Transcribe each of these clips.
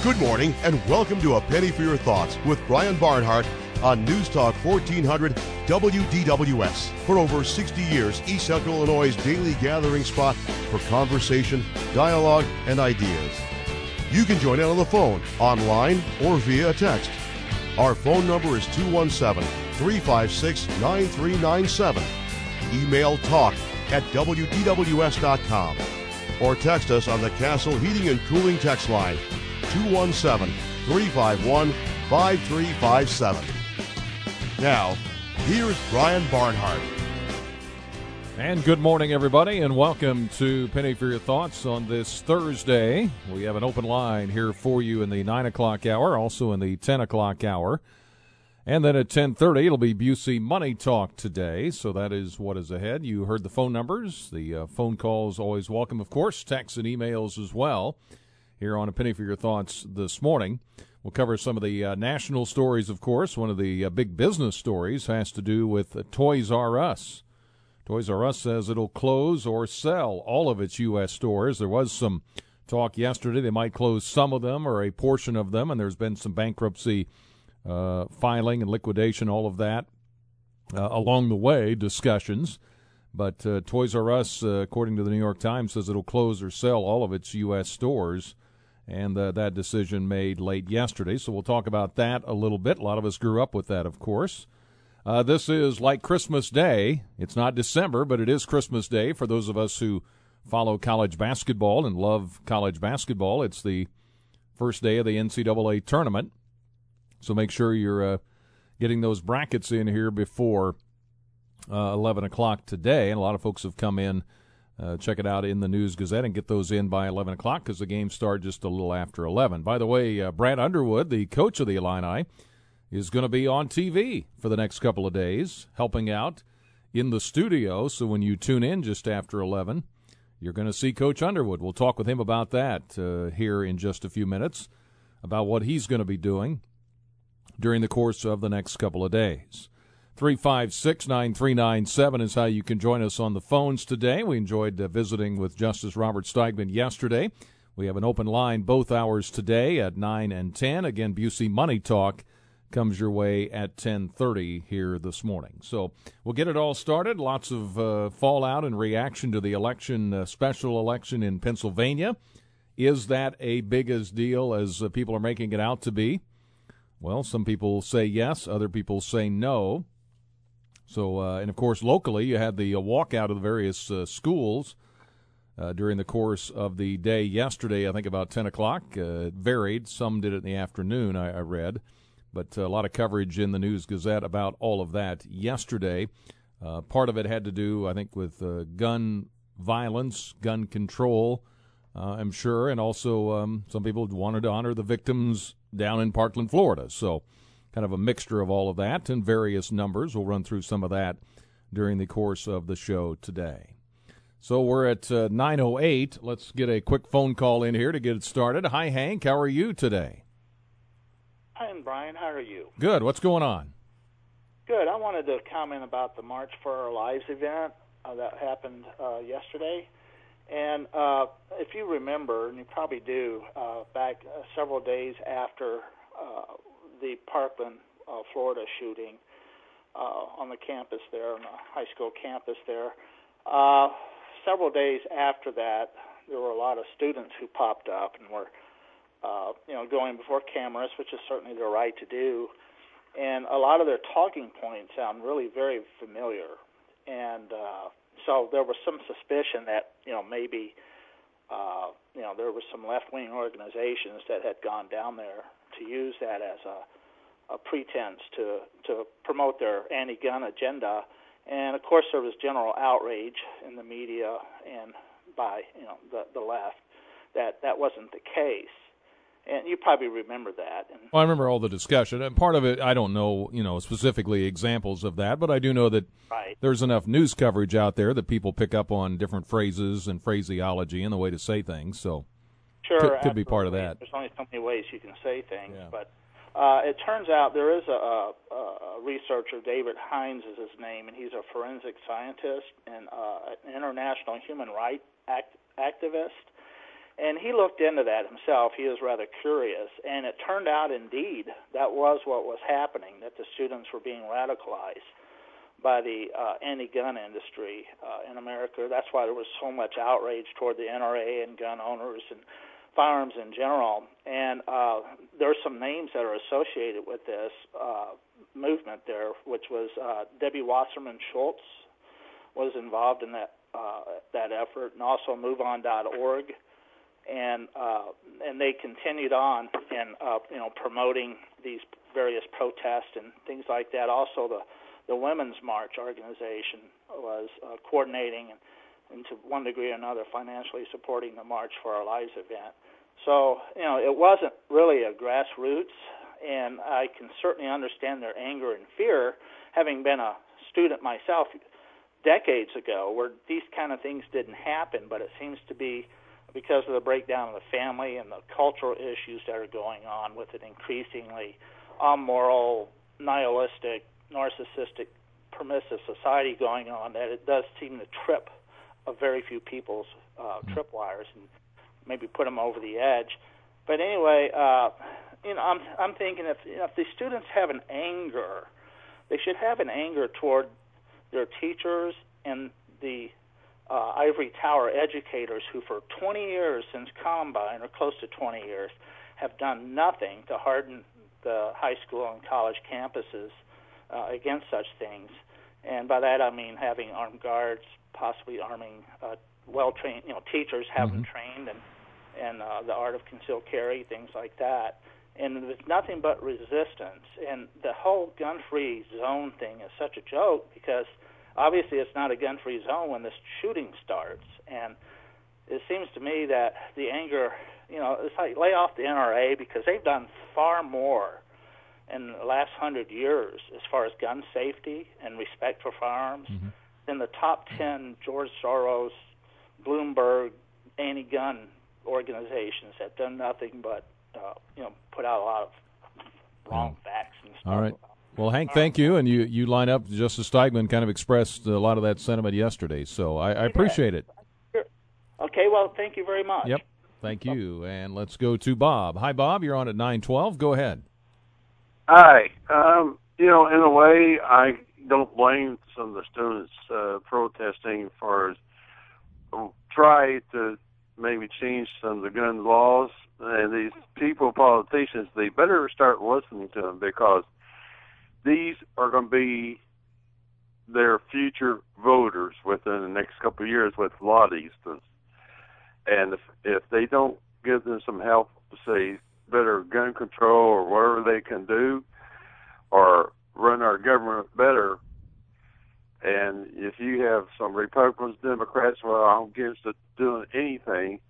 Good morning and welcome to A Penny for Your Thoughts with Brian Barnhart on News Talk 1400 WDWS. For over 60 years, East Central Illinois' daily gathering spot for conversation, dialogue, and ideas. You can join in on the phone, online, or via text. Our phone number is 217-356-9397. Email talk@WDWS.com or text us on the Castle Heating and Cooling text line 217-351-5357. Now, here's Brian Barnhart. And good morning, everybody, and welcome to Penny for Your Thoughts on this Thursday. We have an open line here for you in the 9 o'clock hour, also in the 10 o'clock hour. And then at 10:30, it'll be Busey Money Talk today, so that is what is ahead. You heard the phone numbers. The phone calls always welcome, of course, texts and emails as well. Here on A Penny for Your Thoughts this morning, we'll cover some of the national stories, of course. One of the big business stories has to do with Toys R Us. Toys R Us says it'll close or sell all of its U.S. stores. There was some talk yesterday they might close some of them or a portion of them, and there's been some bankruptcy filing and liquidation, all of that along the way, discussions. But Toys R Us, according to the New York Times, says it'll close or sell all of its U.S. stores, and that decision made late yesterday. So we'll talk about that a little bit. A lot of us grew up with that, of course. This is like Christmas Day. It's not December, but it is Christmas Day for those of us who follow college basketball and love college basketball. It's the first day of the NCAA tournament. So make sure you're getting those brackets in here before 11 o'clock today. And a lot of folks have come in, check it out in the News Gazette, and get those in by 11 o'clock because the games start just a little after 11. By the way, Brad Underwood, the coach of the Illini, is going to be on TV for the next couple of days, helping out in the studio. So when you tune in just after 11, you're going to see Coach Underwood. We'll talk with him about that here in just a few minutes, about what he's going to be doing during the course of the next couple of days. 356-9397 is how you can join us on the phones today. We enjoyed visiting with Justice Robert Steigman yesterday. We have an open line both hours today at 9 and 10. Again, Busey Money Talk comes your way at 10:30 here this morning. So we'll get it all started. Lots of fallout and reaction to the election, special election in Pennsylvania. Is that a big as deal as people are making it out to be? Well, some people say yes, other people say no. So, and of course, locally, you had the walkout of the various schools during the course of the day yesterday, I think about 10 o'clock. It varied. Some did it in the afternoon, I read. But a lot of coverage in the News Gazette about all of that yesterday. Part of it had to do, I think, with gun violence, gun control, I'm sure, and also some people wanted to honor the victims down in Parkland, Florida. So kind of a mixture of all of that and various numbers. We'll run through some of that during the course of the show today. So we're at 9:08. Let's get a quick phone call in here to get it started. Hi, Hank. How are you today? Hi, Brian. How are you? Good. What's going on? Good. I wanted to comment about the March for Our Lives event that happened yesterday. And if you remember, and you probably do, back several days after the Parkland, Florida shooting on the campus there, on the high school campus there, several days after that, there were a lot of students who popped up and were, going before cameras, which is certainly their right to do. And a lot of their talking points sound really very familiar. And so there was some suspicion that, maybe, there were some left-wing organizations that had gone down there to use that as a pretense to promote their anti-gun agenda. And, of course, there was general outrage in the media and by, the left that wasn't the case. And you probably remember that. Well, I remember all the discussion. And part of it, I don't know, specifically examples of that, but I do know that there's enough news coverage out there that people pick up on different phrases and phraseology and the way to say things. So sure, could be part of that. There's only so many ways you can say things. Yeah. But it turns out there is a researcher, David Hines is his name, and he's a forensic scientist and an international human rights activist. And he looked into that himself. He was rather curious, and it turned out, indeed, that was what was happening, that the students were being radicalized by the anti-gun industry in America. That's why there was so much outrage toward the NRA and gun owners and firearms in general. And there are some names that are associated with this movement there, which was Debbie Wasserman Schultz was involved in that effort, and also MoveOn.org. And they continued on in promoting these various protests and things like that. Also, the Women's March organization was coordinating and to one degree or another financially supporting the March for Our Lives event. So, it wasn't really a grassroots, and I can certainly understand their anger and fear, having been a student myself decades ago where these kind of things didn't happen, but it seems to be because of the breakdown of the family and the cultural issues that are going on with an increasingly immoral, nihilistic, narcissistic, permissive society going on, that it does seem to trip a very few people's tripwires and maybe put them over the edge. But anyway, I'm thinking if the students have an anger, they should have an anger toward their teachers and the Ivory Tower educators who for 20 years since Columbine, or close to 20 years, have done nothing to harden the high school and college campuses against such things. And by that I mean having armed guards, possibly arming well-trained, teachers have them trained and the art of concealed carry, things like that. And there's nothing but resistance. And the whole gun-free zone thing is such a joke because obviously it's not a gun-free zone when this shooting starts. And it seems to me that the anger, it's like lay off the NRA because they've done far more in the last 100 years as far as gun safety and respect for firearms than the top 10 George Soros, Bloomberg, anti-gun organizations have done nothing but put out a lot of wrong facts and stuff. All right. Well, Hank, thank you. And you line up. Justice Steigman kind of expressed a lot of that sentiment yesterday, so I appreciate it. Sure. Okay, well, thank you very much. Yep, thank you. And let's go to Bob. Hi, Bob. You're on at 912. Go ahead. Hi. In a way, I don't blame some of the students protesting as far as try to maybe change some of the gun laws. And these people, politicians, they better start listening to them because these are going to be their future voters within the next couple of years with a lot of these things. And if they don't give them some help, say, better gun control or whatever they can do or run our government better, and if you have some Republicans, Democrats, well, I'm against doing anything,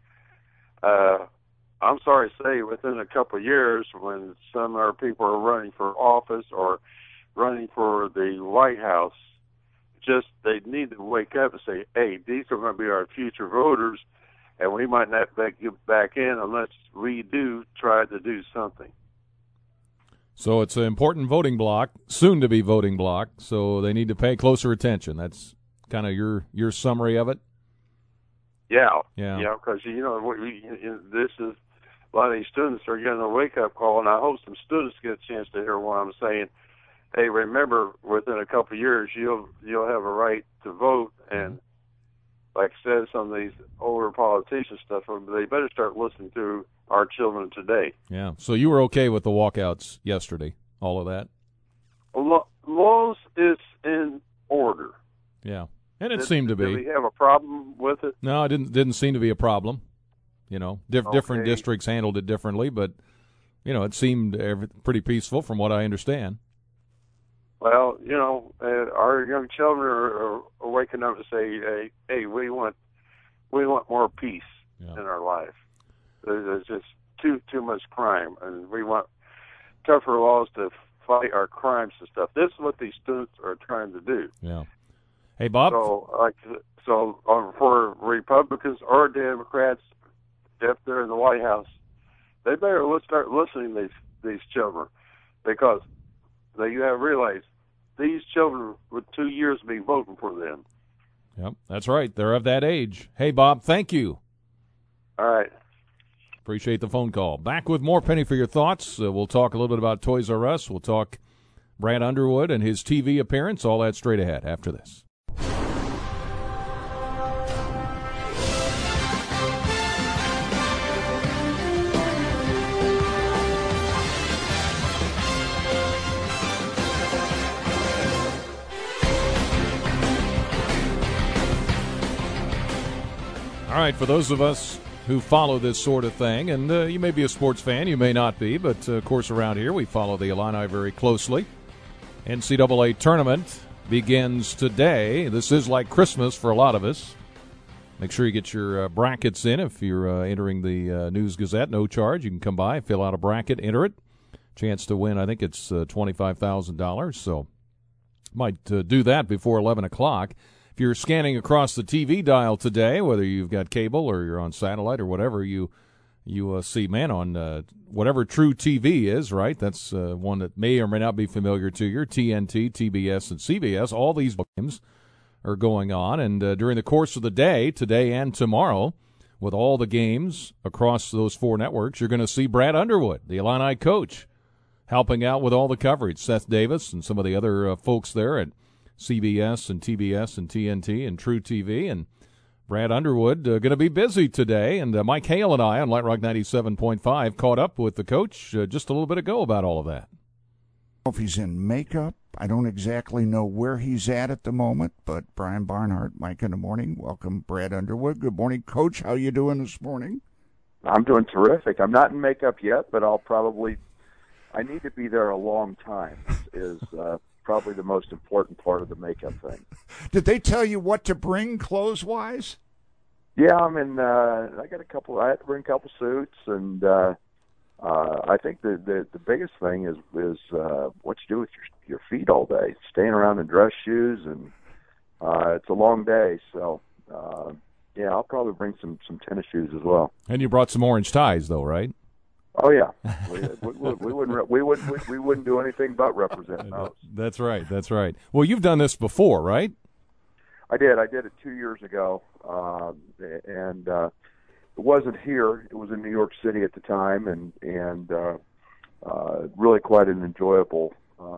I'm sorry to say, within a couple of years, when some of our people are running for office or running for the White House, they need to wake up and say, hey, these are going to be our future voters, and we might not get back in unless we do try to do something. So it's an important voting block, soon-to-be voting block, so they need to pay closer attention. That's kind of your summary of it? Yeah, Yeah. Because, this is, a lot of these students are getting a wake-up call, and I hope some students get a chance to hear what I'm saying. Hey, remember, within a couple of years, you'll have a right to vote, and like I said, some of these older politicians stuff, they better start listening to our children today. Yeah. So you were okay with the walkouts yesterday, all of that? Laws is in order. Yeah. And it seemed to be. Did we have a problem with it? No, it didn't seem to be a problem. Different districts handled it differently, but, it seemed pretty peaceful from what I understand. Well, our young children are waking up to say, hey, we want more peace in our life. There's just too much crime, and we want tougher laws to fight our crimes and stuff. This is what these students are trying to do. Yeah. Hey, Bob. So for Republicans or Democrats, if they're in the White House, they better start listening to these children, because you have realized these children with 2 years be voting for them. Yep, that's right. They're of that age. Hey, Bob, thank you. All right. Appreciate the phone call. Back with more Penny for Your Thoughts. We'll talk a little bit about Toys R Us. We'll talk Brad Underwood and his TV appearance. All that straight ahead after this. All right, for those of us who follow this sort of thing, and you may be a sports fan, you may not be, but of course around here we follow the Illini very closely. NCAA tournament begins today. This is like Christmas for a lot of us. Make sure you get your brackets in if you're entering the News Gazette. No charge. You can come by, fill out a bracket, enter it. Chance to win, I think it's $25,000, so might do that before 11 o'clock. If you're scanning across the TV dial today, whether you've got cable or you're on satellite or whatever, you see, man, on whatever True TV is, right? That's one that may or may not be familiar to you. TNT, TBS, and CBS. All these games are going on, and during the course of the day, today and tomorrow, with all the games across those four networks, you're going to see Brad Underwood, the Illini coach, helping out with all the coverage. Seth Davis and some of the other folks there at CBS and TBS and TNT and True TV, and Brad Underwood going to be busy today. And Mike Hale and I on Light Rock 97.5 caught up with the coach just a little bit ago about all of that. If he's in makeup, I don't exactly know where he's at the moment, but Brian Barnhart, Mike in the morning. Welcome, Brad Underwood. Good morning, Coach. How you doing this morning? I'm doing terrific. I'm not in makeup yet, but I need to be there a long time is probably the most important part of the makeup thing. Did they tell you what to bring clothes-wise? Yeah, I had to bring a couple suits, and I think the biggest thing is what you do with your feet all day, staying around in dress shoes, and it's a long day. So yeah, I'll probably bring some tennis shoes as well. And you brought some orange ties, though, right? Oh yeah, we wouldn't do anything but represent those. That's right. That's right. Well, you've done this before, right? I did it 2 years ago, and it wasn't here. It was in New York City at the time, and really quite an enjoyable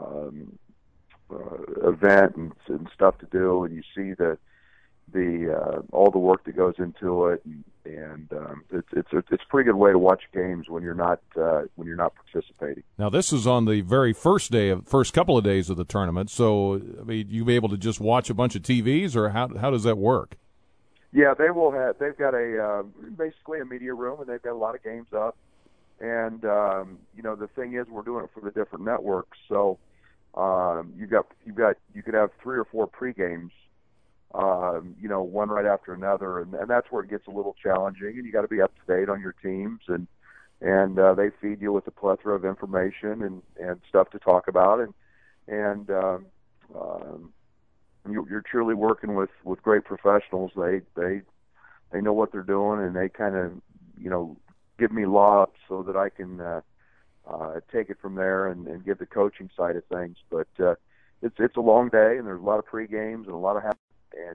event and stuff to do. And you see the all the work that goes into it, and it's a pretty good way to watch games when you're not participating. Now, this is on the very first couple of days of the tournament. So, I mean, you be able to just watch a bunch of TVs, or how does that work? Yeah, they've got basically a media room, and they've got a lot of games up. And the thing is, we're doing it for the different networks. So, you could have 3 or 4 pre-games. One right after another, and that's where it gets a little challenging, and you got to be up to date on your teams, and they feed you with a plethora of information and stuff to talk about, and you're truly working with great professionals. They know what they're doing, and they kind of give me lobs so that I can take it from there and give the coaching side of things. But it's a long day, and there's a lot of pre-games and a lot of and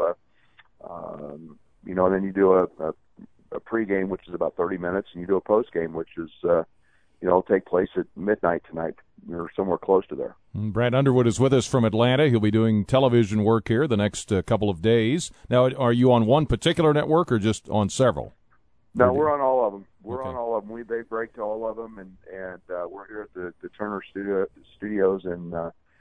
and then you do a pregame, which is about 30 minutes, and you do a postgame, which is take place at midnight tonight or somewhere close to there. Brad Underwood is with us from Atlanta. He'll be doing television work here the next couple of days. Now, are you on one particular network or just on several? No, we're on all of them. On all of them. They break to all of them, and we're here at the Turner Studios in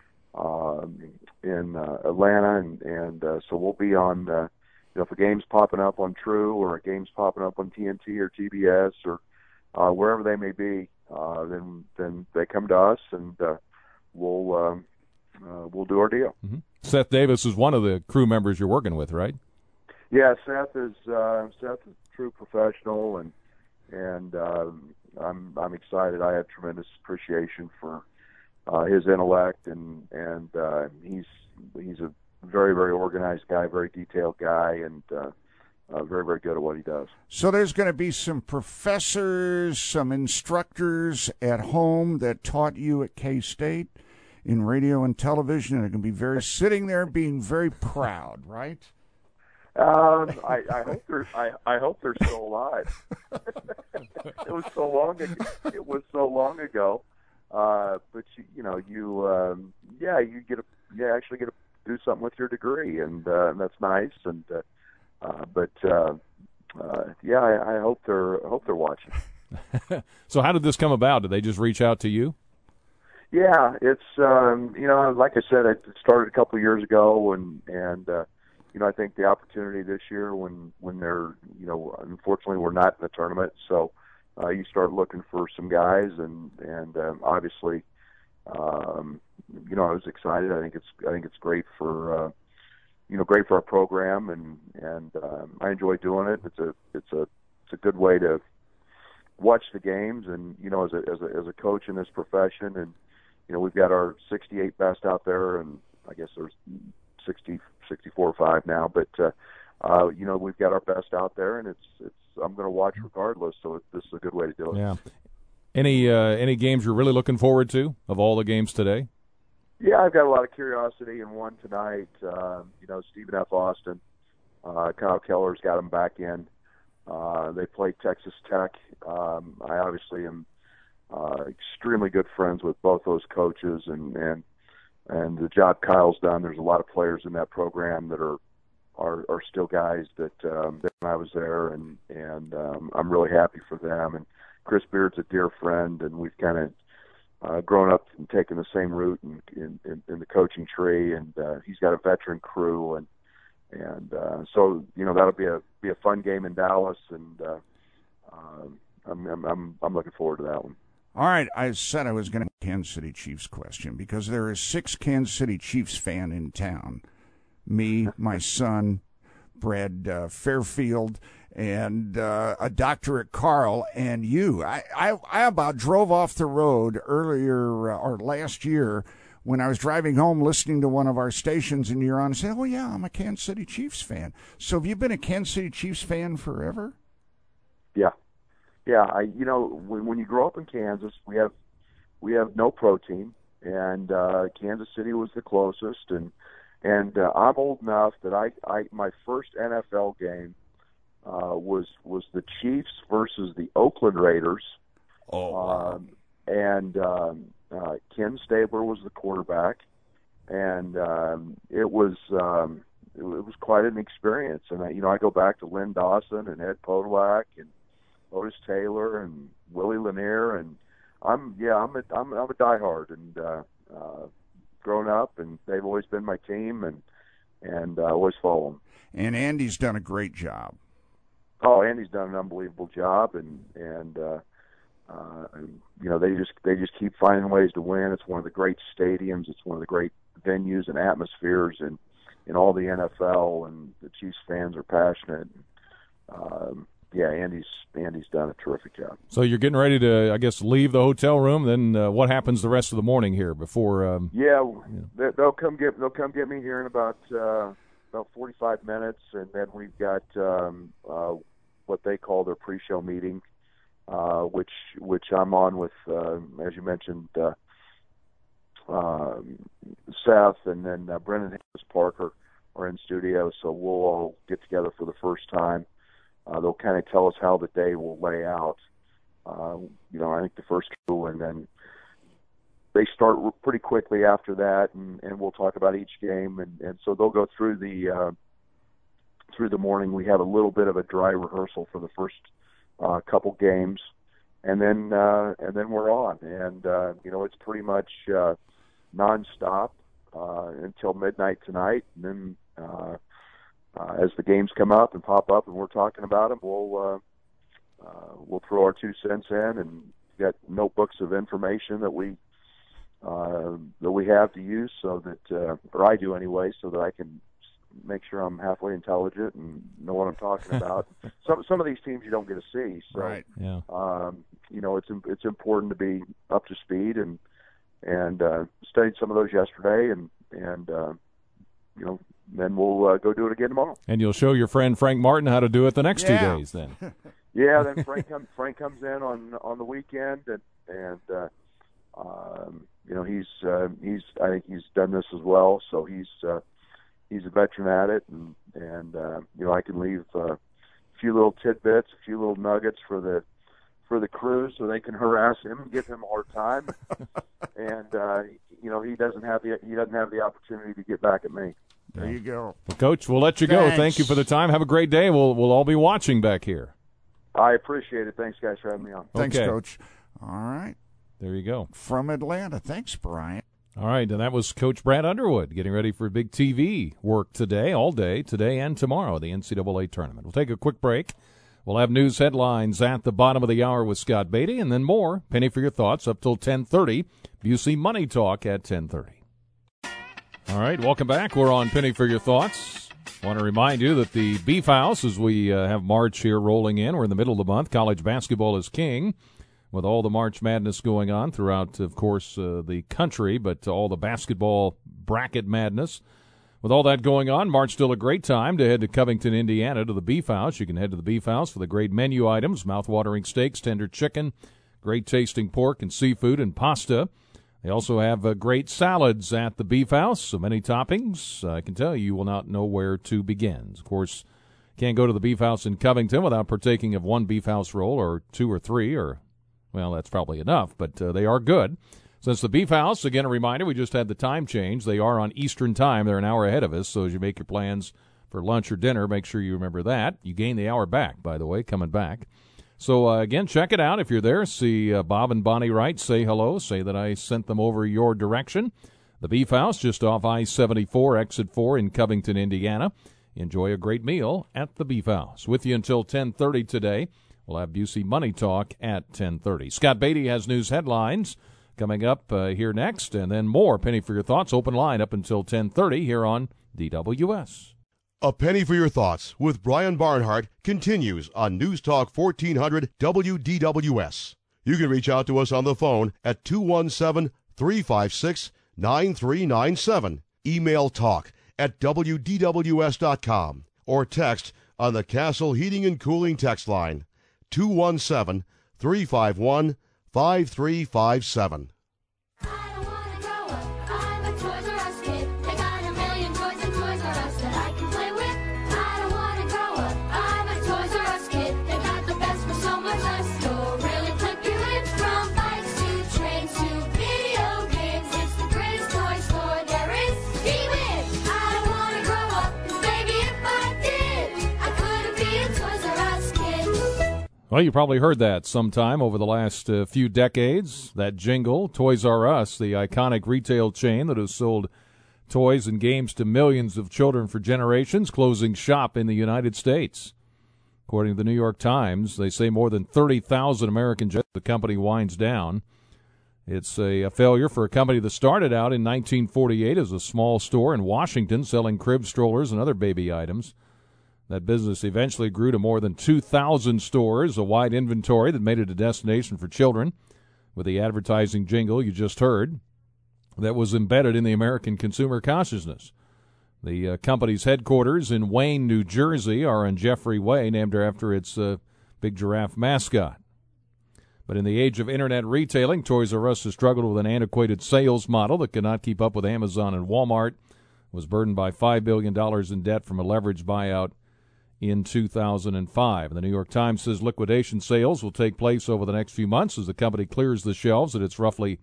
Atlanta, and so we'll be on. If a game's popping up on True or a game's popping up on TNT or TBS or wherever they may be, then they come to us, and we'll do our deal. Mm-hmm. Seth Davis is one of the crew members you're working with, right? Yeah, Seth is a true professional, and I'm excited. I have tremendous appreciation for his intellect, and he's a very, very organized guy, very detailed guy, and very, very good at what he does. So there's going to be some professors, some instructors at home that taught you at K-State in radio and television, and are going to be sitting there being very proud, right? I hope they're still alive. it was so long ago. It was so long ago. But you actually get to do something with your degree, and that's nice. And I hope they're watching. So how did this come about? Did they just reach out to you? Yeah, it's like I said, it started a couple of years ago, and I think the opportunity this year when they're unfortunately we're not in the tournament, so you start looking for some guys, and obviously, I was excited. I think it's great for great for our program, and I enjoy doing it. It's a good way to watch the games, and as a coach in this profession, and we've got our 68 best out there, and I guess there's 60, 64 or 5 now, but we've got our best out there, and it's I'm going to watch regardless. So this is a good way to do it. Yeah. Any games you're really looking forward to of all the games today? Yeah, I've got a lot of curiosity in one tonight. Stephen F. Austin, Kyle Keller's got them back in. They play Texas Tech. I obviously am extremely good friends with both those coaches, and the job Kyle's done. There's a lot of players in that program that are still guys that when I was there, and I'm really happy for them. And Chris Beard's a dear friend, and we've kind of grown up and taken the same route in the coaching tree, and he's got a veteran crew, and so that'll be a fun game in Dallas, and I'm looking forward to that one. All right, I said I was going to Kansas City Chiefs question because there is 6 Kansas City Chiefs fan in town. Me, my son, Brad Fairfield, and a doctor at Carl, and you. I about drove off the road earlier or last year when I was driving home listening to one of our stations, and you're on and said, "Oh yeah, I'm a Kansas City Chiefs fan." So have you been a Kansas City Chiefs fan forever? Yeah. Yeah, when you grow up in Kansas, we have no pro team, and Kansas City was the closest, and I'm old enough that I my first NFL game was the Chiefs versus the Oakland Raiders. Oh, and Ken Stabler was the quarterback, and it was quite an experience. And I go back to Lynn Dawson and Ed Podolak and Otis Taylor and Willie Lanier, and I'm a diehard, and grown up, and they've always been my team, and I always follow them. And Andy's done a great job. Oh, Andy's done an unbelievable job, and they just keep finding ways to win. It's one of the great stadiums. It's one of the great venues and atmospheres in all the NFL, and the Chiefs fans are passionate. Andy's done a terrific job. So you're getting ready to, I guess, leave the hotel room. Then what happens the rest of the morning here before? They'll come get me here in about 45 minutes, and then we've got what they call their pre-show meeting, which I'm on with, as you mentioned, Seth, and then Brendan Harris Parker are in studio. So we'll all get together for the first time. They'll kind of tell us how the day will lay out. I think the first two, and then they start pretty quickly after that, and we'll talk about each game, and so they'll go through the morning. We have a little bit of a dry rehearsal for the first couple games, and then we're on, and it's pretty much nonstop until midnight tonight, and then. As the games come up and pop up and we're talking about them, we'll throw our 2 cents in, and get notebooks of information that we have to use, so that or I do anyway, so that I can make sure I'm halfway intelligent and know what I'm talking about. Some of these teams you don't get to see, so right. Yeah. It's important to be up to speed, and studied some of those yesterday, and then we'll go do it again tomorrow. And you'll show your friend Frank Martin how to do it the next 2 days then. Yeah, then Frank comes in on the weekend, and I think he's done this as well, so he's a veteran at it, and I can leave a few little tidbits, a few little nuggets for for the crew so they can harass him and give him a hard time. And he doesn't have the opportunity to get back at me. There you go. Well, Coach, we'll let you go. Thank you for the time. Have a great day. We'll all be watching back here. I appreciate it. Thanks, guys, for having me on. Thanks, Okay. Coach. All right. There you go. From Atlanta. Thanks, Brian. All right, and that was Coach Brad Underwood getting ready for big TV work today, all day, today and tomorrow, the NCAA tournament. We'll take a quick break. We'll have news headlines at the bottom of the hour with Scott Beatty, and then more. Penny for your thoughts up till 10:30. Busey Money Talk at 10:30. All right, welcome back. We're on Penny for your thoughts. I want to remind you that the Beef House, as we have March here rolling in, we're in the middle of the month. College basketball is king, with all the March Madness going on throughout, of course, the country, but all the basketball bracket madness. With all that going on, March still a great time to head to Covington, Indiana, to the Beef House. You can head to the Beef House for the great menu items, mouth-watering steaks, tender chicken, great-tasting pork and seafood and pasta. They also have great salads at the Beef House, so many toppings. I can tell you will not know where to begin. Of course, can't go to the Beef House in Covington without partaking of one Beef House roll or two or three or well, that's probably enough, but they are good. Since the Beef House, again, a reminder, we just had the time change. They are on Eastern time. They're an hour ahead of us, so as you make your plans for lunch or dinner, make sure you remember that. You gain the hour back, by the way, coming back. So, again, check it out if you're there. See Bob and Bonnie Wright. Say hello. Say that I sent them over your direction. The Beef House, just off I-74, Exit 4 in Covington, Indiana. Enjoy a great meal at the Beef House. With you until 10:30 today. We'll have Busey Money Talk at 10:30. Scott Beatty has news headlines coming up here next, and then more Penny for Your Thoughts. Open line up until 10:30 here on DWS. A Penny for Your Thoughts with Brian Barnhart continues on News Talk 1400 WDWS. You can reach out to us on the phone at 217-356-9397. Email talk@WDWS.com or text on the Castle Heating and Cooling text line 217-351-5357. I don't wanna grow up, I'm a Toys R Us kid. They got a million toys at Toys R Us that I can play with. I don't wanna grow up, I'm a Toys R Us kid. They got the best for so much less. You'll really click your lips. From bikes to trains to video games, it's the greatest toy store there is. Gee-whiz! I don't wanna grow up, 'cause maybe if I did, I couldn't be a Toys R Us kid. Well, you probably heard that sometime over the last few decades, that jingle, Toys R Us, the iconic retail chain that has sold toys and games to millions of children for generations, closing shop in the United States. According to the New York Times, they say more than 30,000 American jobs the company winds down. It's a failure for a company that started out in 1948 as a small store in Washington selling crib strollers and other baby items. That business eventually grew to more than 2,000 stores, a wide inventory that made it a destination for children, with the advertising jingle you just heard that was embedded in the American consumer consciousness. The company's headquarters in Wayne, New Jersey, are on Jeffrey Way, named after its big giraffe mascot. But in the age of internet retailing, Toys R Us has struggled with an antiquated sales model that could not keep up with Amazon and Walmart, was burdened by $5 billion in debt from a leveraged buyout in 2005. The New York Times says liquidation sales will take place over the next few months as the company clears the shelves at its roughly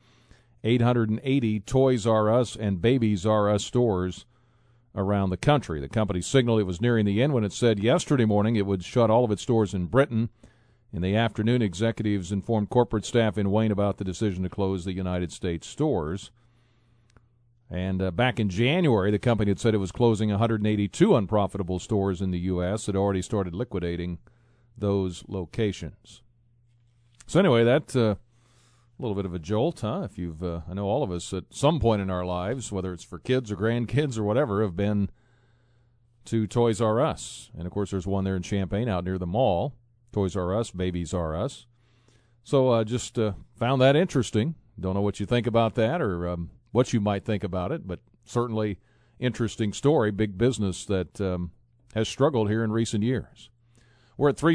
880 Toys R Us and Babies R Us stores around the country. The company signaled it was nearing the end when it said yesterday morning it would shut all of its stores in Britain. In the afternoon, executives informed corporate staff in Wayne about the decision to close the United States stores. And back in January, the company had said it was closing 182 unprofitable stores in the U.S. It already started liquidating those locations. So anyway, that's a little bit of a jolt, huh? If you've, I know all of us at some point in our lives, whether it's for kids or grandkids or whatever, have been to Toys R Us. And, of course, there's one there in Champaign out near the mall, Toys R Us, Babies R Us. So just found that interesting. Don't know what you think about that or what you might think about it, but certainly interesting story, big business that has struggled here in recent years. We're at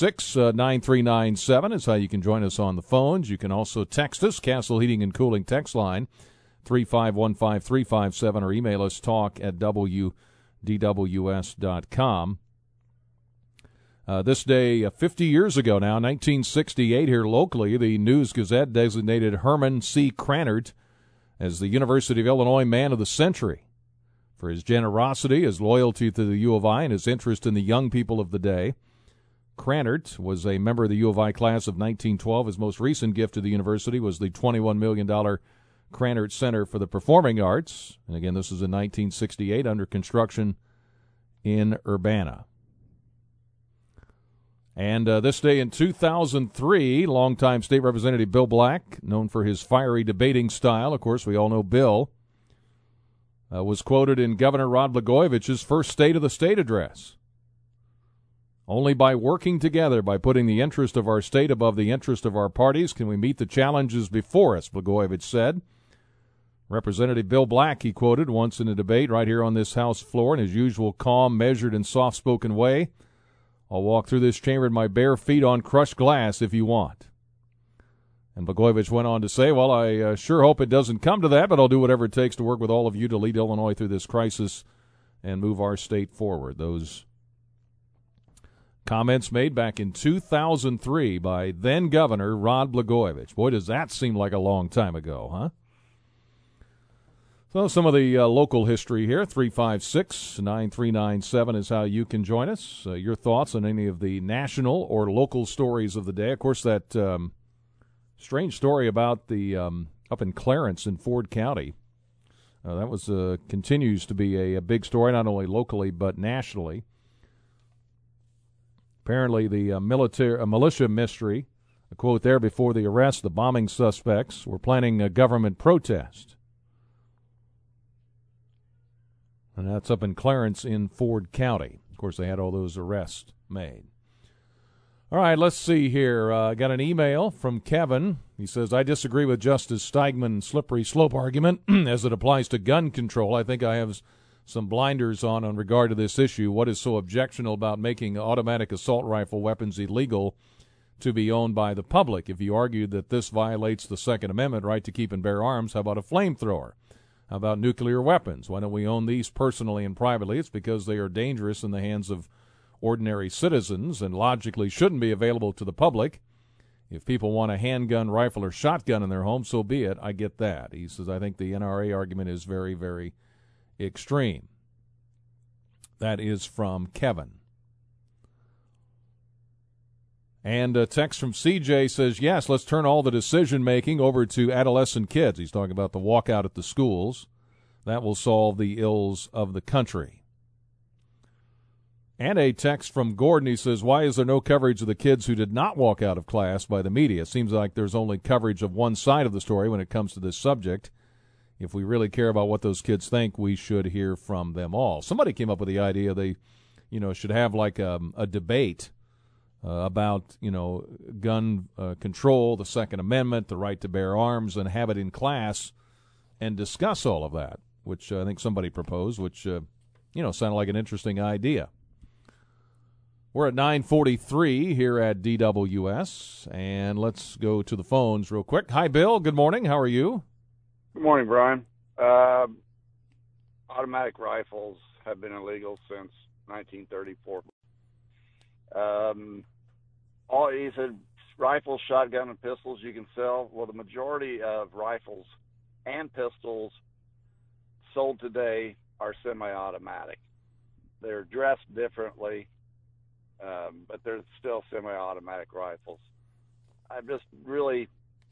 356-9397 is how you can join us on the phones. You can also text us, Castle Heating and Cooling text line, 3515357, or email us talk@WDWS.com. This day, 50 years ago now, 1968, here locally, the News-Gazette designated Herman C. Krannert as the University of Illinois Man of the Century for his generosity, his loyalty to the U of I, and his interest in the young people of the day. Krannert was a member of the U of I class of 1912. His most recent gift to the university was the $21 million Krannert Center for the Performing Arts. And again, this is in 1968, under construction in Urbana. And this day in 2003, longtime State Representative Bill Black, known for his fiery debating style, of course, we all know Bill, was quoted in Governor Rod Blagojevich's first State of the State address. Only by working together, by putting the interest of our state above the interest of our parties, can we meet the challenges before us, Blagojevich said. Representative Bill Black, he quoted once in a debate right here on this House floor in his usual calm, measured, and soft-spoken way. I'll walk through this chamber in my bare feet on crushed glass if you want. And Blagojevich went on to say, well, I sure hope it doesn't come to that, but I'll do whatever it takes to work with all of you to lead Illinois through this crisis and move our state forward. Those comments made back in 2003 by then-Governor Rod Blagojevich. Boy, does that seem like a long time ago, huh? So some of the local history here, 356-9397 is how you can join us. Your thoughts on any of the national or local stories of the day. Of course, that strange story about the up in Clarence in Ford County. That was continues to be a big story, not only locally but nationally. Apparently, the militia mystery, a quote there before the arrest, the bombing suspects were planning a government protest. And that's up in Clarence in Ford County. Of course, they had all those arrests made. All right, let's see here. I got an email from Kevin. He says, I disagree with Justice Steigman's slippery slope argument as it applies to gun control. I think I have some blinders on regard to this issue. What is so objectionable about making automatic assault rifle weapons illegal to be owned by the public? If you argue that this violates the Second Amendment right to keep and bear arms, how about a flamethrower? How about nuclear weapons? Why don't we own these personally and privately? It's because they are dangerous in the hands of ordinary citizens and logically shouldn't be available to the public. If people want a handgun, rifle, or shotgun in their home, so be it. I get that. He says, I think the NRA argument is very, very extreme. That is from Kevin. And a text from CJ says, yes, let's turn all the decision-making over to adolescent kids. He's talking about the walkout at the schools. That will solve the ills of the country. And a text from Gordon. He says, why is there no coverage of the kids who did not walk out of class by the media? It seems like there's only coverage of one side of the story when it comes to this subject. If we really care about what those kids think, we should hear from them all. Somebody came up with the idea they, should have like a debate about, gun control, the Second Amendment, the right to bear arms, and have it in class and discuss all of that, which I think somebody proposed, which, sounded like an interesting idea. We're at 9:43 here at DWS, and let's go to the phones real quick. Hi, Bill. Good morning. How are you? Good morning, Brian. Automatic rifles have been illegal since 1934. He said rifles, shotgun, and pistols you can sell. Well, the majority of rifles and pistols sold today are semi-automatic. They're dressed differently, but they're still semi-automatic rifles. I'm just really...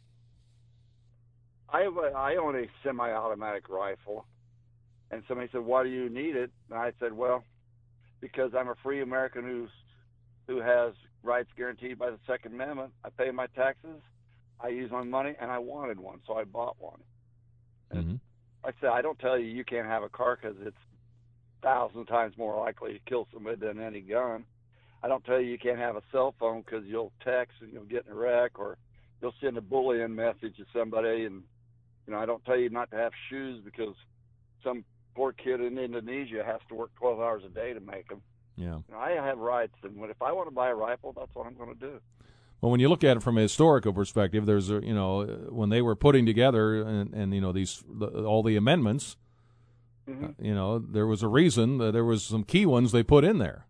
I own a semi-automatic rifle, and somebody said, why do you need it? And I said, well, because I'm a free American who has rights guaranteed by the Second Amendment. I pay my taxes, I use my money, and I wanted one, so I bought one. And I said, I don't tell you can't have a car because it's 1,000 times more likely to kill somebody than any gun. I don't tell you can't have a cell phone because you'll text and you'll get in a wreck, or you'll send a bullying message to somebody. And I don't tell you not to have shoes because some poor kid in Indonesia has to work 12 hours a day to make them. Yeah. I have rights, and if I want to buy a rifle, that's what I'm going to do. Well, when you look at it from a historical perspective, there's when they were putting together and all the amendments, there was a reason. There was some key ones they put in there,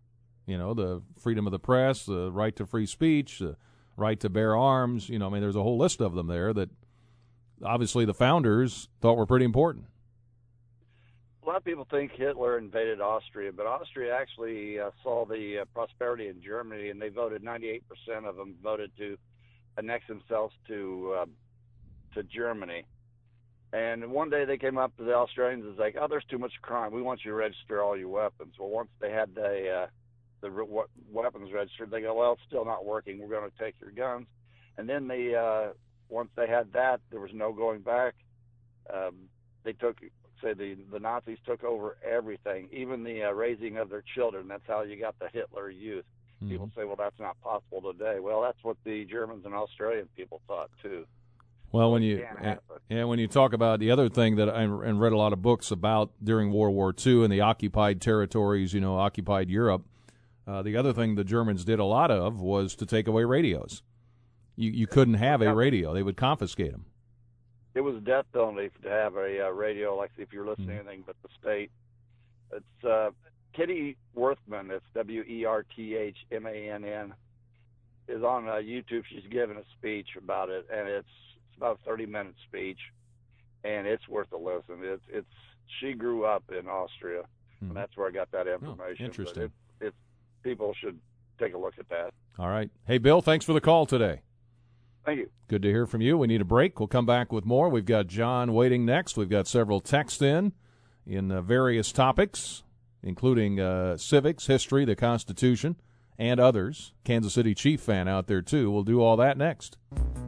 You know, the freedom of the press, the right to free speech, the right to bear arms. You know, I mean, there's a whole list of them there that obviously the founders thought were pretty important. A lot of people think Hitler invaded Austria, but Austria actually saw the prosperity in Germany, and they voted. 98% of them voted to annex themselves to Germany. And one day they came up to the Australians and was like, "Oh, there's too much crime. We want you to register all your weapons." Well, once they had the weapons registered, they go, "Well, it's still not working. We're going to take your guns." And then they once they had that, there was no going back. They took. Say the Nazis took over everything, even the raising of their children. That's how you got the Hitler Youth. Mm-hmm. People say, well, that's not possible today. Well, that's what the Germans and Australian people thought, too. Well, when you talk about the other thing that I read a lot of books about during World War II and the occupied territories, you know, occupied Europe, the other thing the Germans did a lot of was to take away radios. You couldn't have a radio. They would confiscate them. It was death penalty to have a radio, like if you're listening to anything but the state. It's Kitty Werthmann, it's Werthmann, is on YouTube. She's given a speech about it, and it's about a 30-minute speech, and it's worth a listen. She grew up in Austria, and that's where I got that information. Oh, interesting. But people should take a look at that. All right. Hey, Bill, thanks for the call today. Thank you. Good to hear from you. We need a break. We'll come back with more. We've got John waiting next. We've got several texts in various topics, including civics, history, the Constitution, and others. Kansas City Chief fan out there, too. We'll do all that next.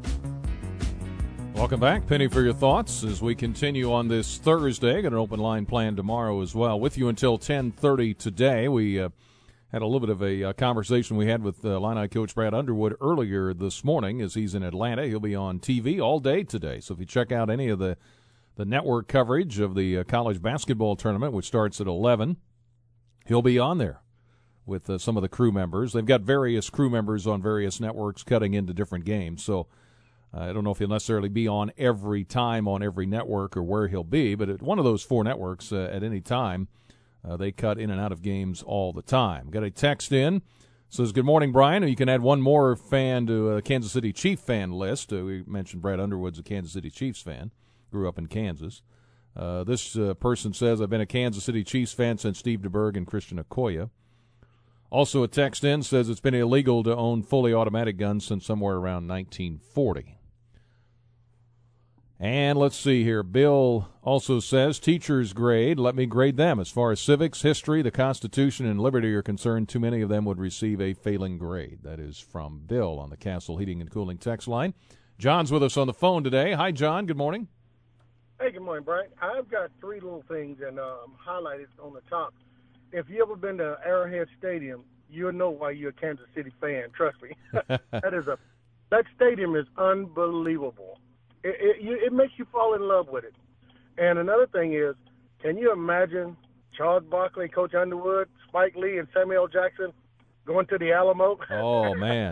Welcome back. Penny for your thoughts as we continue on this Thursday. Got an open line planned tomorrow as well. With you until 10:30 today. We had a little bit of a conversation we had with Illini coach Brad Underwood earlier this morning as he's in Atlanta. He'll be on TV all day today. So if you check out any of the network coverage of the college basketball tournament, which starts at 11, he'll be on there with some of the crew members. They've got various crew members on various networks cutting into different games. So I don't know if he'll necessarily be on every time on every network or where he'll be, but at one of those four networks at any time, they cut in and out of games all the time. Got a text in. Says, good morning, Brian. You can add one more fan to a Kansas City Chief fan list. We mentioned Brad Underwood's a Kansas City Chiefs fan. Grew up in Kansas. This person says, I've been a Kansas City Chiefs fan since Steve DeBerg and Christian Okoye. Also a text in says it's been illegal to own fully automatic guns since somewhere around 1940. And let's see here. Bill also says, teachers grade, let me grade them. As far as civics, history, the Constitution, and liberty are concerned, too many of them would receive a failing grade. That is from Bill on the Castle Heating and Cooling text line. John's with us on the phone today. Hi, John. Good morning. Hey, good morning, Brian. I've got three little things, and highlighted on the top. If you ever been to Arrowhead Stadium, you'll know why you're a Kansas City fan. Trust me. That stadium is unbelievable. It makes you fall in love with it. And another thing is, can you imagine Charles Barkley, Coach Underwood, Spike Lee, and Samuel Jackson going to the Alamo? Oh, man.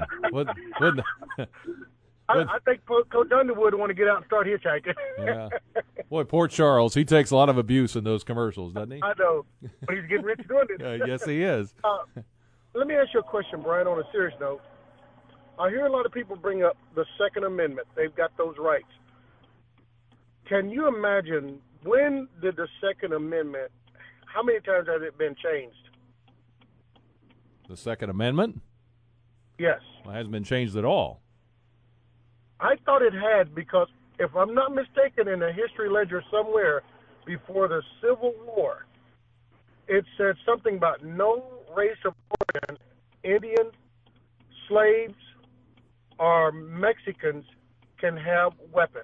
I think Coach Underwood would want to get out and start hitchhiking. Yeah. Boy, poor Charles. He takes a lot of abuse in those commercials, doesn't he? I know. But he's getting rich doing it. Yes, he is. Let me ask you a question, Brian, on a serious note. I hear a lot of people bring up the Second Amendment. They've got those rights. Can you imagine, when did the Second Amendment, how many times has it been changed? The Second Amendment? Yes. Well, it hasn't been changed at all. I thought it had, because if I'm not mistaken, in a history ledger somewhere before the Civil War, it said something about no race of origin, Indian, slaves, or Mexicans can have weapons.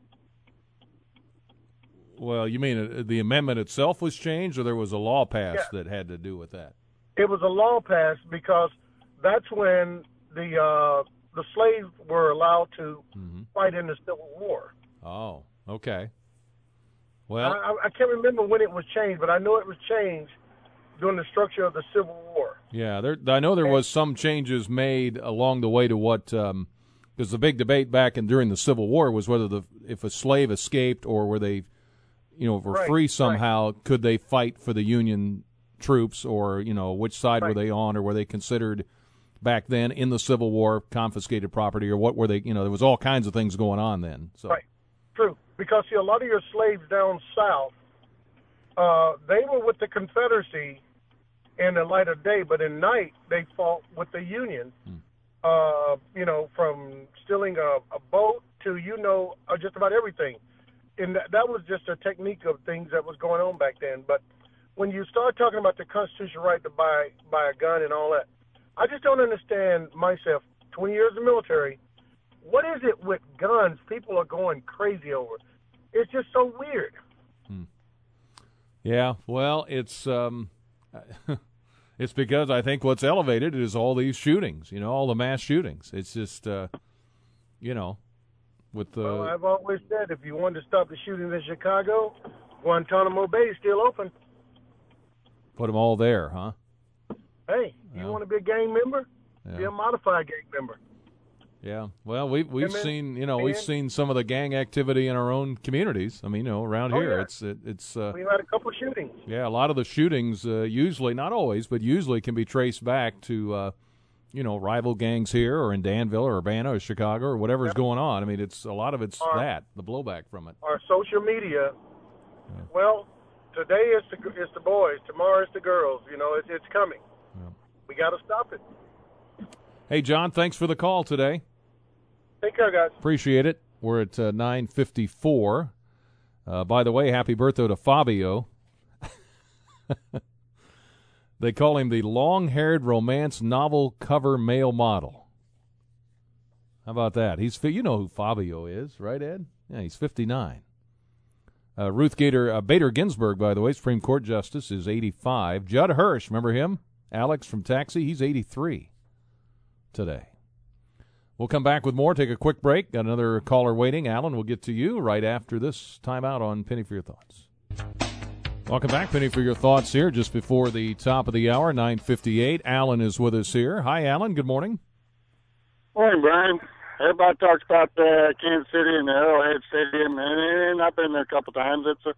Well, you mean the amendment itself was changed, or there was a law passed that had to do with that? It was a law passed because that's when the slaves were allowed to fight in the Civil War. Oh, okay. Well, I can't remember when it was changed, but I know it was changed during the structure of the Civil War. Yeah, I know there was some changes made along the way to what, because the big debate back and during the Civil War was whether if a slave escaped or were they, were free somehow, could they fight for the Union troops, or which side were they on, or were they considered back then in the Civil War confiscated property, or what were they? There was all kinds of things going on then. So. Right, true. Because see, a lot of your slaves down south, they were with the Confederacy in the light of day, but in night they fought with the Union. From stealing a boat to just about everything. And that was just a technique of things that was going on back then. But when you start talking about the constitutional right to buy a gun and all that, I just don't understand myself. 20 years in the military, what is it with guns people are going crazy over? It's just so weird. Yeah, well, it's it's because I think what's elevated is all these shootings, all the mass shootings. It's just, with the... Well, I've always said if you wanted to stop the shootings in Chicago, Guantanamo Bay is still open. Put them all there, huh? Hey, you want to be a gang member? Yeah. Be a modified gang member. Yeah, well, we've seen we've seen some of the gang activity in our own communities. I mean, around here, yeah. it's we've had a couple of shootings. Yeah, a lot of the shootings usually, not always, but usually can be traced back to rival gangs here or in Danville or Urbana or Chicago or whatever's going on. I mean, a lot of it's the blowback from it. Our social media. Yeah. Well, today it's the boys, tomorrow it's the girls. It's coming. Yeah. We got to stop it. Hey, John, thanks for the call today. Take care, guys. Appreciate it. We're at 9:54. By the way, happy birthday to Fabio. They call him the long-haired romance novel cover male model. How about that? You know who Fabio is, right, Ed? Yeah, he's 59. Ruth Bader Ginsburg, by the way, Supreme Court Justice, is 85. Judd Hirsch, remember him? Alex from Taxi, he's 83 today. We'll come back with more. Take a quick break. Got another caller waiting. Alan, we'll get to you right after this timeout on Penny for Your Thoughts. Welcome back. Penny for Your Thoughts here just before the top of the hour, 9:58. Alan is with us here. Hi, Alan. Good morning. Morning, Brian. Everybody talks about Kansas City and the Arrowhead Stadium, and I've been there a couple times. It's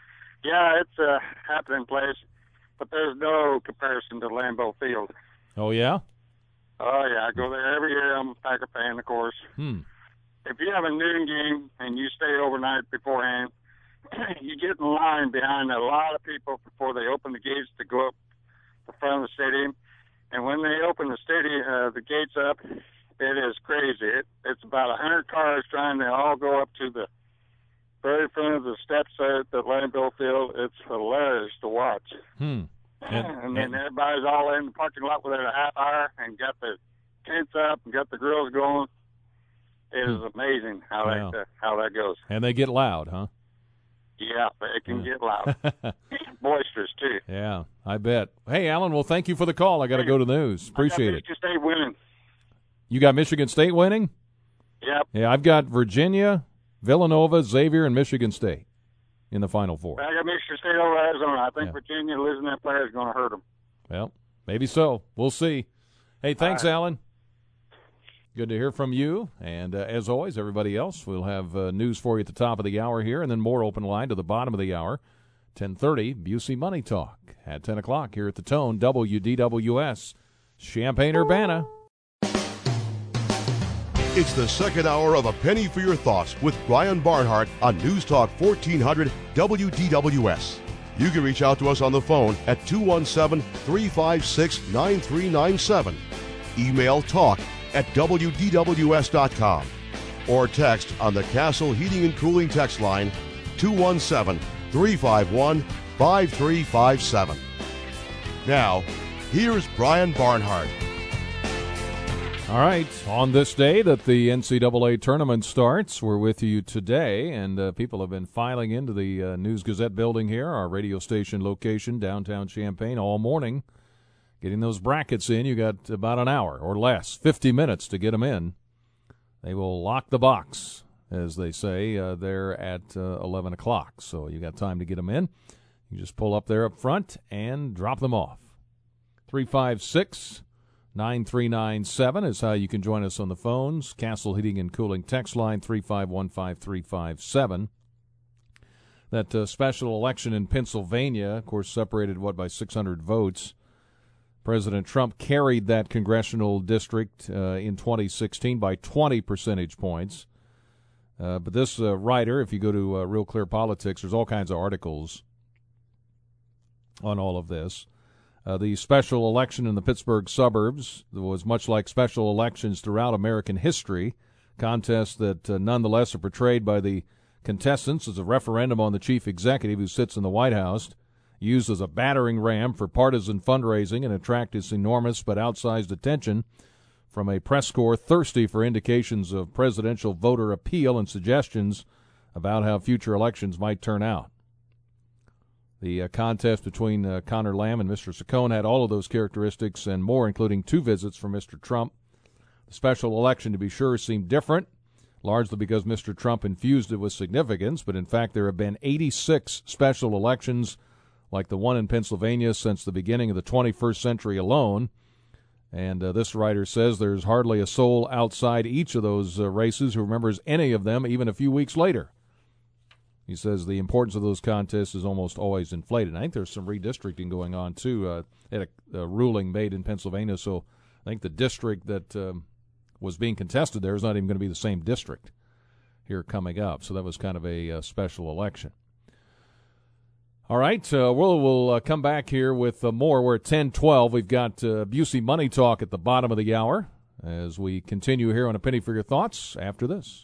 a happening place, but there's no comparison to Lambeau Field. Oh, yeah? Oh, yeah, I go there every year. I'm a Packer fan, of course. If you have a noon game and you stay overnight beforehand, you get in line behind a lot of people before they open the gates to go up the front of the stadium. And when they open the gates up, it is crazy. It's about 100 cars trying to all go up to the very front of the steps at the Lambeau Field. It's hilarious to watch. And then everybody's all in the parking lot within a half hour and got the tents up and got the grills going. It is amazing how that goes. And they get loud, huh? Yeah, it can get loud. Boisterous, too. Yeah, I bet. Hey, Alan, well, thank you for the call. I got to go to the news. Appreciate it. Michigan State winning. You got Michigan State winning? Yep. Yeah, I've got Virginia, Villanova, Xavier, and Michigan State in the Final Four. I got Michigan State over Arizona. I think Virginia losing that player is going to hurt them. Well, maybe so. We'll see. Hey, thanks, Alan. Good to hear from you. And as always, everybody else, we'll have news for you at the top of the hour here, and then more open line to the bottom of the hour. 10:30, Busey Money Talk. At 10 o'clock here at the Tone, WDWS, Champaign-Urbana. It's the second hour of A Penny for Your Thoughts with Brian Barnhart on News Talk 1400 WDWS. You can reach out to us on the phone at 217-356-9397. Email talk@WDWS.com or text on the Castle Heating and Cooling text line 217-351-5357. Now, here's Brian Barnhart. All right, on this day that the NCAA tournament starts, we're with you today, and people have been filing into the News-Gazette building here, our radio station location, downtown Champaign, all morning, getting those brackets in. You got about an hour or less, 50 minutes to get them in. They will lock the box, as they say, there at 11 o'clock, so you got time to get them in. You just pull up there up front and drop them off. 356-9397 is how you can join us on the phones. Castle Heating and Cooling text line 3515357. that special election in Pennsylvania, of course, separated, by 600 votes. President Trump carried that congressional district in 2016 by 20 percentage points. But this writer, if you go to Real Clear Politics, there's all kinds of articles on all of this. The special election in the Pittsburgh suburbs was much like special elections throughout American history, contests that nonetheless are portrayed by the contestants as a referendum on the chief executive who sits in the White House, used as a battering ram for partisan fundraising and attract this enormous but outsized attention from a press corps thirsty for indications of presidential voter appeal and suggestions about how future elections might turn out. The contest between Conor Lamb and Mr. Saccone had all of those characteristics and more, including 2 visits from Mr. Trump. The special election, to be sure, seemed different, largely because Mr. Trump infused it with significance, but in fact there have been 86 special elections like the one in Pennsylvania since the beginning of the 21st century alone. And this writer says there's hardly a soul outside each of those races who remembers any of them even a few weeks later. He says the importance of those contests is almost always inflated. I think there's some redistricting going on, too. Had a ruling made in Pennsylvania, so I think the district that was being contested there is not even going to be the same district here coming up. So that was kind of a special election. All right, we'll come back here with more. We're at 10:12. We've got Busey Money Talk at the bottom of the hour as we continue here on A Penny for Your Thoughts after this.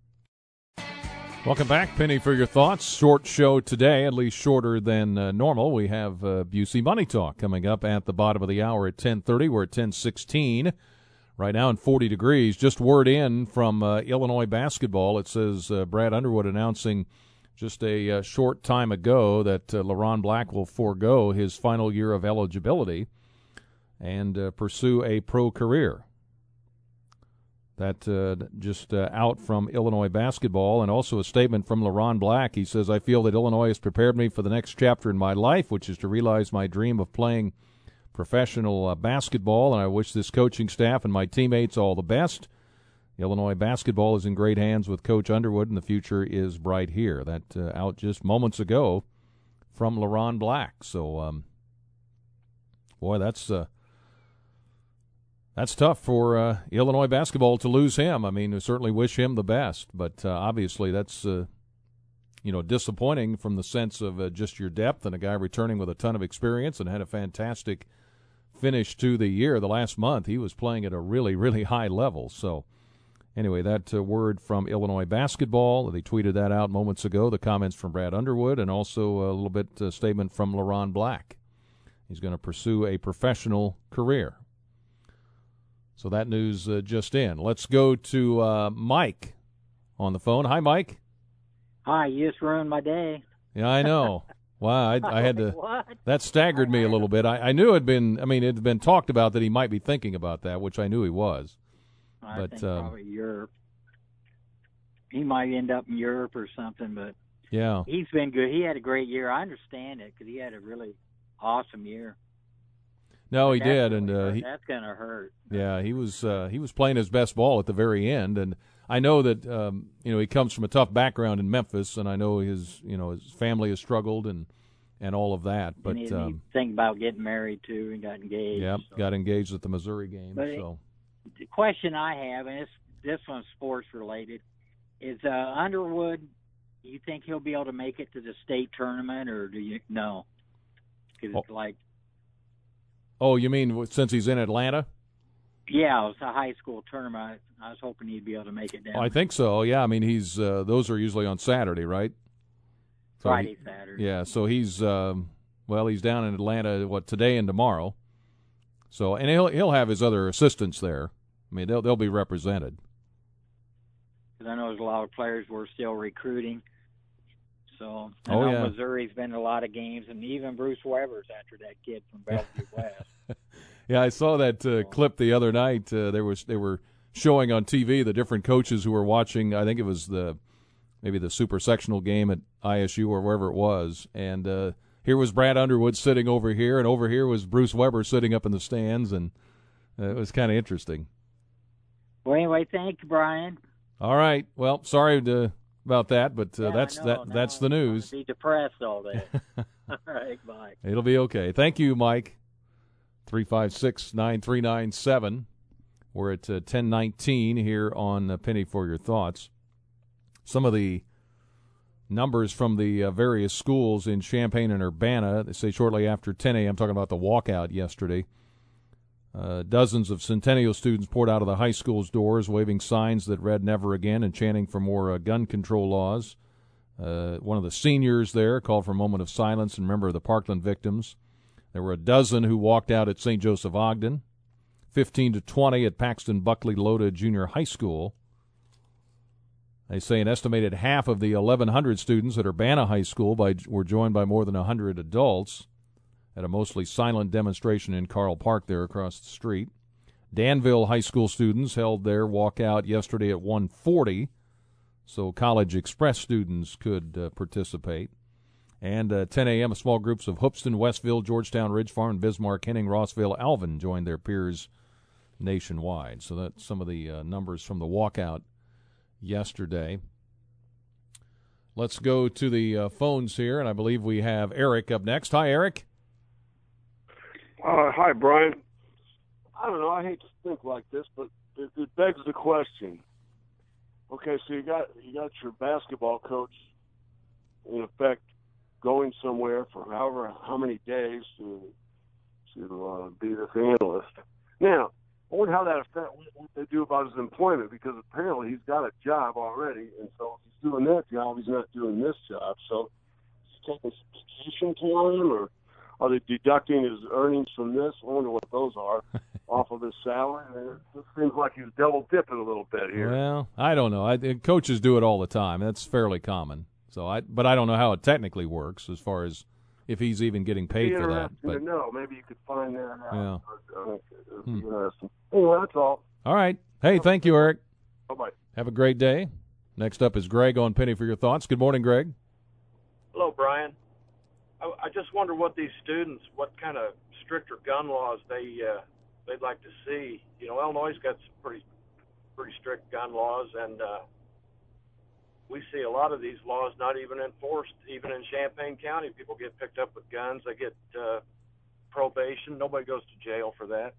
Welcome back, Penny for Your Thoughts. Short show today, at least shorter than normal. We have Busey Money Talk coming up at the bottom of the hour at 10:30. We're at 10:16 right now and 40 degrees. Just word in from Illinois basketball. It says Brad Underwood announcing just a short time ago that LeRon Black will forego his final year of eligibility and pursue a pro career. That just out from Illinois basketball, and also a statement from LeRon Black. He says, I feel that Illinois has prepared me for the next chapter in my life, which is to realize my dream of playing professional basketball, and I wish this coaching staff and my teammates all the best. Illinois basketball is in great hands with Coach Underwood, and the future is bright here. That out just moments ago from LeRon Black. So, boy, that's tough for Illinois basketball to lose him. I mean, we certainly wish him the best, but obviously that's disappointing from the sense of just your depth and a guy returning with a ton of experience and had a fantastic finish to the year. The last month he was playing at a really, really high level. So anyway, that word from Illinois basketball. They tweeted that out moments ago, the comments from Brad Underwood, and also a little bit statement from LeRon Black. He's going to pursue a professional career. So that news just in. Let's go to Mike on the phone. Hi, Mike. Hi, you just ruined my day. Yeah, I know. Wow, I had to. What? That staggered me a little bit. I knew it had been talked about that he might be thinking about that, which I knew he was. I think probably Europe. He might end up in Europe or something, but yeah, he's been good. He had a great year. I understand it because he had a really awesome year. No, he did, really and that's gonna hurt. Yeah, he was playing his best ball at the very end, and I know that he comes from a tough background in Memphis, and I know his family has struggled and all of that. But he think about getting married too, and got engaged. Yeah, so. Got engaged at the Missouri game. But so the question I have, and this one's sports related, is Underwood. Do you think he'll be able to make it to the state tournament, or do you know? Because it's like. Oh, you mean since he's in Atlanta? Yeah, it was a high school tournament. I was hoping he'd be able to make it down. I think so. Yeah, I mean he's those are usually on Saturday, right? So Friday, Saturday. Yeah, so he's he's down in Atlanta today and tomorrow. So and he'll have his other assistants there. I mean they'll be represented. Because I know there's a lot of players we're still recruiting. So I know Missouri's been in a lot of games, and even Bruce Weber's after that kid from Bellevue West. Yeah, I saw that clip the other night. They were showing on TV the different coaches who were watching. I think it was maybe the super sectional game at ISU or wherever it was, and here was Brad Underwood sitting over here, and over here was Bruce Weber sitting up in the stands, and it was kind of interesting. Well, anyway, thank you, Brian. All right. Well, sorry to about that, but Yeah, that's I know. that's Now the I'm news. gonna be depressed all day. All right, bye. It'll be okay. Thank you, Mike. 356-9397. We're at 10:19 here on Penny for Your Thoughts. Some of the numbers from the various schools in Champaign and Urbana. They say shortly after 10 a.m., talking about the walkout yesterday, dozens of Centennial students poured out of the high school's doors, waving signs that read "Never Again" and chanting for more gun control laws. One of the seniors there called for a moment of silence in memory of the Parkland victims. There were a dozen who walked out at St. Joseph Ogden, 15 to 20 at Paxton Buckley Loda Junior High School. They say an estimated half of the 1,100 students at Urbana High School were joined by more than 100 adults at a mostly silent demonstration in Carl Park there across the street. Danville High School students held their walkout yesterday at 1:40, so College Express students could participate. And 10 a.m., small groups of Hoopeston, Westville, Georgetown, Ridge Farm, Bismarck, Henning, Rossville, Alvin joined their peers nationwide. So that's some of the numbers from the walkout yesterday. Let's go to the phones here, and I believe we have Eric up next. Hi, Eric. Hi, Brian. I don't know. I hate to think like this, but it begs the question. Okay, so you got your basketball coach, in effect, going somewhere for how many days to be this analyst. Now, I wonder how that affects what they do about his employment, because apparently he's got a job already, and so if he's doing that job, he's not doing this job. So he's taking vacation time, or are they deducting his earnings from this? I wonder what those are off of his salary. It seems like he's double dipping a little bit here. Well, I don't know. Coaches do it all the time. That's fairly common. But I don't know how it technically works as far as if he's even getting paid for that. But no, maybe you could find that out. Yeah. Interesting. Anyway, that's all. All right. Hey, thank you, Eric. Bye-bye. Have a great day. Next up is Greg on Penny for Your Thoughts. Good morning, Greg. Hello, Brian. I just wonder what these students, what kind of stricter gun laws they'd like to see. You know, Illinois' got some pretty strict gun laws, and we see a lot of these laws not even enforced. Even in Champaign County, people get picked up with guns. They get probation. Nobody goes to jail for that.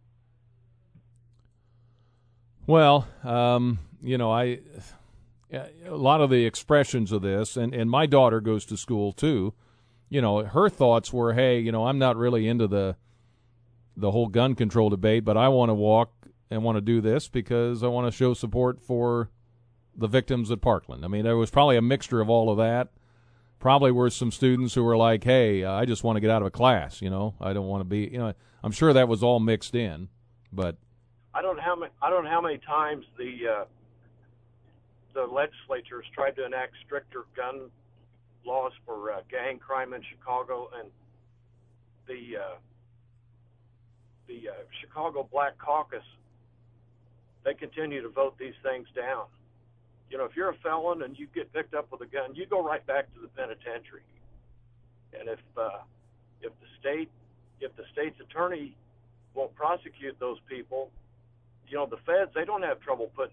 Well, you know, a lot of the expressions of this, and my daughter goes to school too. You know, her thoughts were, hey, you know, I'm not really into the whole gun control debate, but I want to walk and want to do this because I want to show support for the victims at Parkland. I mean, there was probably a mixture of all of that. Probably were some students who were like, hey, I just want to get out of a class, you know. I don't want to be, you know, I'm sure that was all mixed in, but I don't know how many times the legislature has tried to enact stricter gun laws for gang crime in Chicago, and the Chicago Black Caucus, they continue to vote these things down. You know, if you're a felon and you get picked up with a gun, you go right back to the penitentiary. And if the state's attorney won't prosecute those people, you know, the feds, they don't have trouble putting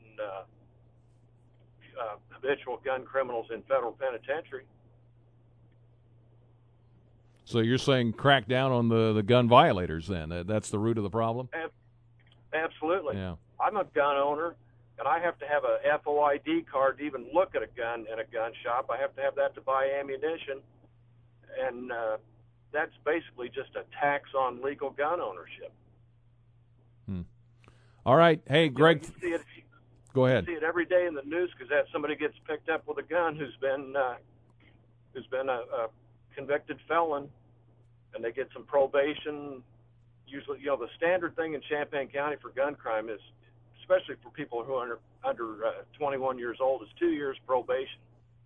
habitual gun criminals in federal penitentiary. So you're saying crack down on the gun violators then? That's the root of the problem? Absolutely. Yeah. I'm a gun owner, and I have to have a FOID card to even look at a gun in a gun shop. I have to have that to buy ammunition, and that's basically just a tax on legal gun ownership. All right. Hey, Greg. You see it, go ahead. You see it every day in the news because that somebody gets picked up with a gun who's been a convicted felon, and they get some probation. Usually, you know, the standard thing in Champaign County for gun crime is, especially for people who are under 21 years old, is 2 years probation.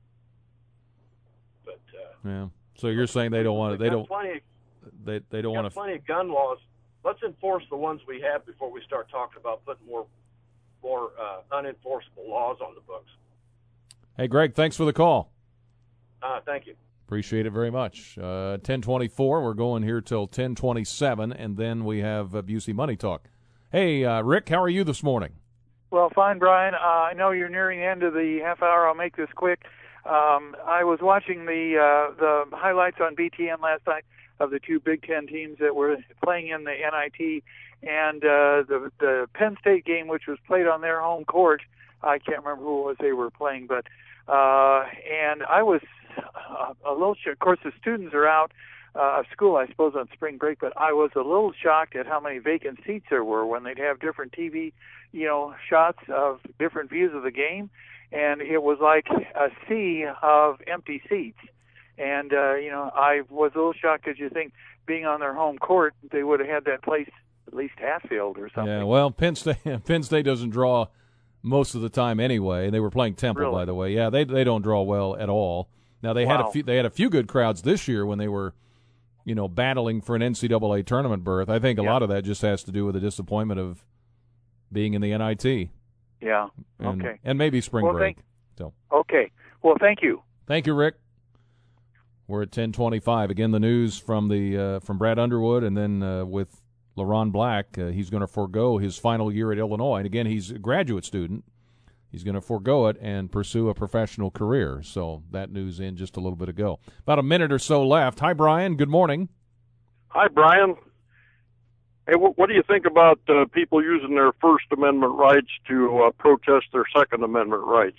But yeah. So you're saying they don't want to? They don't want to? Plenty of gun laws. Let's enforce the ones we have before we start talking about putting more unenforceable laws on the books. Hey, Greg, thanks for the call. Thank you. Appreciate it very much. 10:24. We're going here till 10:27, and then we have Busey Money Talk. Hey, Rick, how are you this morning? Well, fine, Brian. I know you're nearing the end of the half hour. I'll make this quick. I was watching the highlights on BTN last night of the two Big Ten teams that were playing in the NIT, and the Penn State game, which was played on their home court. I can't remember who it was they were playing, but and I was a little shocked. Of course, the students are out of school, I suppose, on spring break, but I was a little shocked at how many vacant seats there were when they'd have different TV, shots of different views of the game, and it was like a sea of empty seats. And, I was a little shocked because you think being on their home court, they would have had that place at least half filled or something. Yeah, well, Penn State doesn't draw most of the time anyway. They were playing Temple, Really? by the way. Yeah, they don't draw well at all. Now they had a few good crowds this year when they were, battling for an NCAA tournament berth. I think a lot of that just has to do with the disappointment of being in the NIT. Yeah. And, Okay. And maybe spring break. Okay. Well, thank you. Thank you, Rick. We're at 10:25. Again, the news from Brad Underwood, and then with LaRon Black, he's going to forego his final year at Illinois. And again, he's a graduate student. He's going to forego it and pursue a professional career. So that news in just a little bit ago. About a minute or so left. Hi, Brian. Good morning. Hi, Brian. Hey, what do you think about people using their First Amendment rights to protest their Second Amendment rights?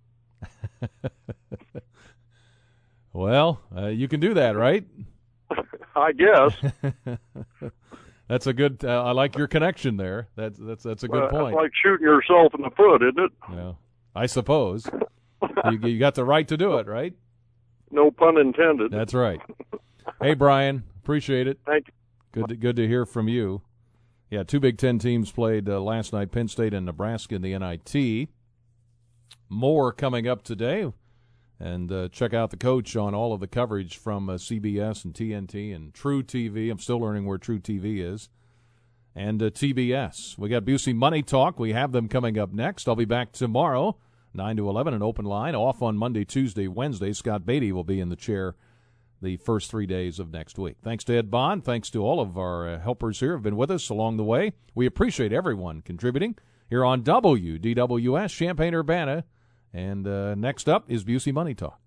Well, you can do that, right? I guess. That's a good. I like your connection there. That's a good point. It's like shooting yourself in the foot, isn't it? Yeah, I suppose. you got the right to do it, right? No pun intended. That's right. Hey, Brian, appreciate it. Thank you. Good to hear from you. Yeah, two Big Ten teams played last night, Penn State and Nebraska in the NIT. More coming up today. And check out the coach on all of the coverage from CBS and TNT and True TV. I'm still learning where True TV is. And TBS. We got Busey Money Talk. We have them coming up next. I'll be back tomorrow, 9 to 11, an open line. Off on Monday, Tuesday, Wednesday. Scott Beatty will be in the chair the first 3 days of next week. Thanks to Ed Bond. Thanks to all of our helpers here who have been with us along the way. We appreciate everyone contributing here on WDWS, Champaign-Urbana. And next up is Busey Money Talk.